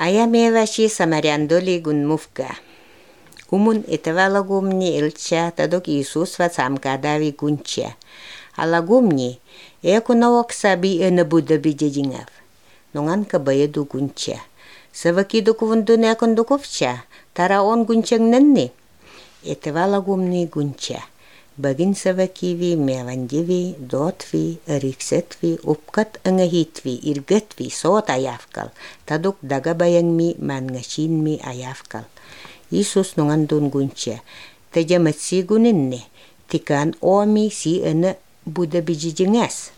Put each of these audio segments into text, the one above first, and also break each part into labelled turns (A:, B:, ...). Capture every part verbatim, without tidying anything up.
A: Аямеваши самаряндоли гунмувка. Умун этавалагумни илча тадок Иисус ва самкадави гунча. Алагумни экунавок саби энабуда бидедингав. Нунган кабаяду гунча. Савакиду кувундун экундуковча. Тара он гунчang нанни. Этавалагумни гунча. Багин савакиви, мевандиви, дотви, риксетви, упкат ангахитви, иргетви, сот аявкал. Тадук дагабаянми, мангашинми аявкал. Иисус нунгандун гунча. Тажамат си гунинне. Тикан оми си ана буда биджиджингас.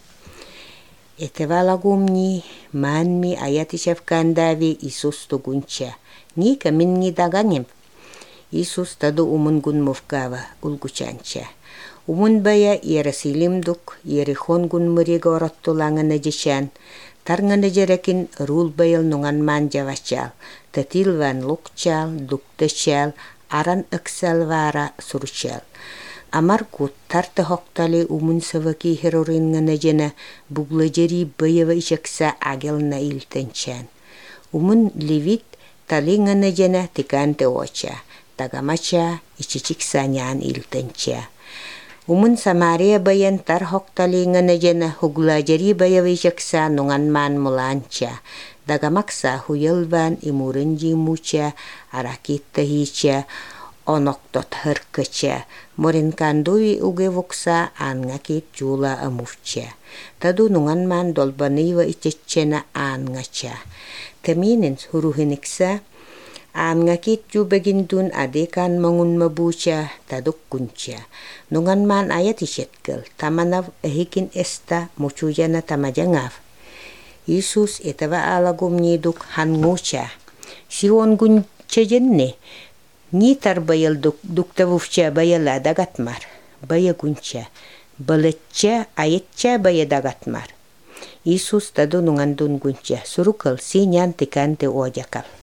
A: Этавалагумни, манми аятишавкандави Иисус ту гунча. Ни каминни даганем. Иисус таду умун гунмувкава улгучанча. Умун бая Иерусалимдук Иерихон гунмырига ороттулаңына жешан, тарңына жерекин рул байыл нуңан ман жавачал, татилван лукчал, дуктачал, аран ыксал вара сурчал. Амар гуд тарты хоктали умун саваки хероринғына жена буглажери байыва ишекса агелна илтенчан. Умун левит талиңына жена тиканте оча. Тагамача ичичик санян илтенча. Умун Самария баян тар хокталиңына жена хуглажери баявижакса нуңан ман муланча. Дагамакса хуялван имурынжи муча, аракитта хича, оноктот хыркача. Моринкандуи угевукса ангакит жула амувча. Таду нуңан ман долбанива ичеччена ангача. Таминин хурухиникса Ангакит jubagindun adekan mangun mabucha taduk kuncha. Nungan man ayat isetkel tamanav ehikin esta muchuyana tamajangaf. Isus etava alagum niduk hangucha. Siwon guncha jenne. Nitar bayal duk duktavufcha bayala dagatmar. Baya guncha. Baletcha ayetcha baya dagatmar. Isus tadu nungandun guncha surukal sinyan tikante ojakal.